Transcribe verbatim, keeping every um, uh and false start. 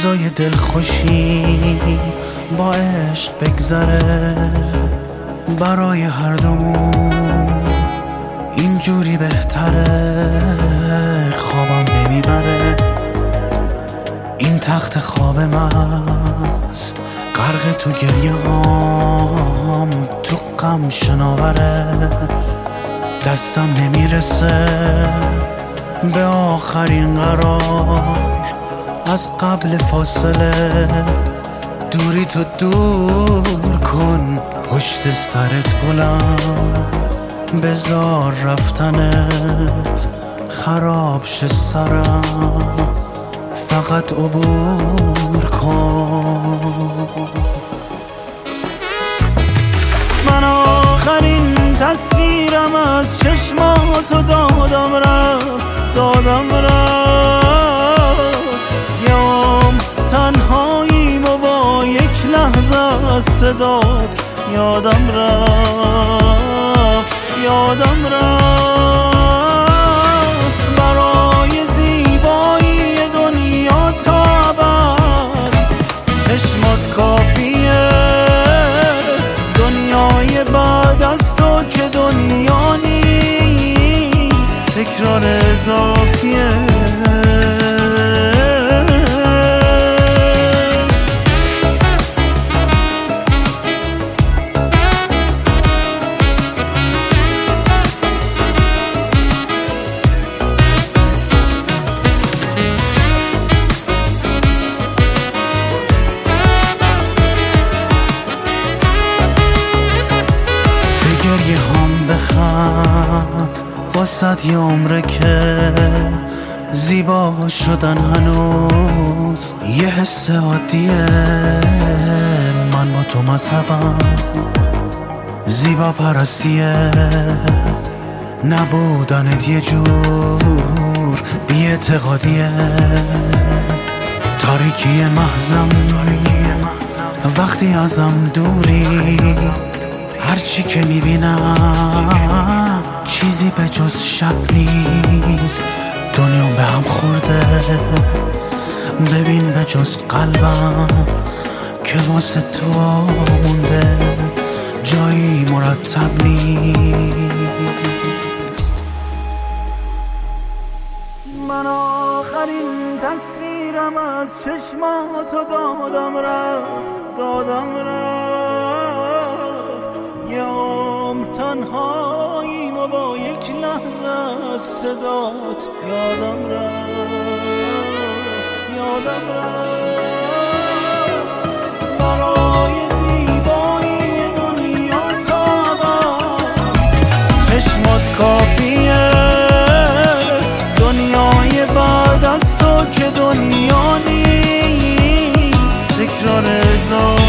روزای دلخوشی با عشق بگذره، برای هر دومون اینجوری بهتره. خوابم نمیبره این تخت خواب مست، غرق تو گریه هام، تو غم شناوره. دستم نمیرسه به آخرین قرار، از قبل فاصله دوری تو دور کن، پشت سرت بلند بذار رفتنت خراب شه سرم، فقط عبور کن. من آخرین تصویرم از چشماتو دادم رفت، دادم رفت. یام تنهاییم و با یک لحظه از صدات یادم رفت، یادم رفت. برای زیبایی دنیا تا ابد چشمات کافیه، دنیای بعد از تو که دنیا نیست، تکرار اضافیه. گریه هم بخند واسد یه عمره که زیبا شدن هنوز یه حس عادیه. من با تو مذهبم زیبا پرستیه، نبودنت یه جور بی اعتقادیه. تاریکی محضم وقتی ازم دوری، هرچی که میبینم چیزی به جز شب نیست. دنیا به هم خورده، ببین به جز قلبم که واسه تو مونده جایی مرتب نیست. من آخرین تصویرم از چشماتو دادم رفت، دادم رفت. یام تنهاییم و با یک لحظه از صدات یادم رفت، یادم رفت. برای زیبایی دنیا تا ابد چشمات کافیه، دنیای بعد از تو که دنیا نیست، تکرار اضافه.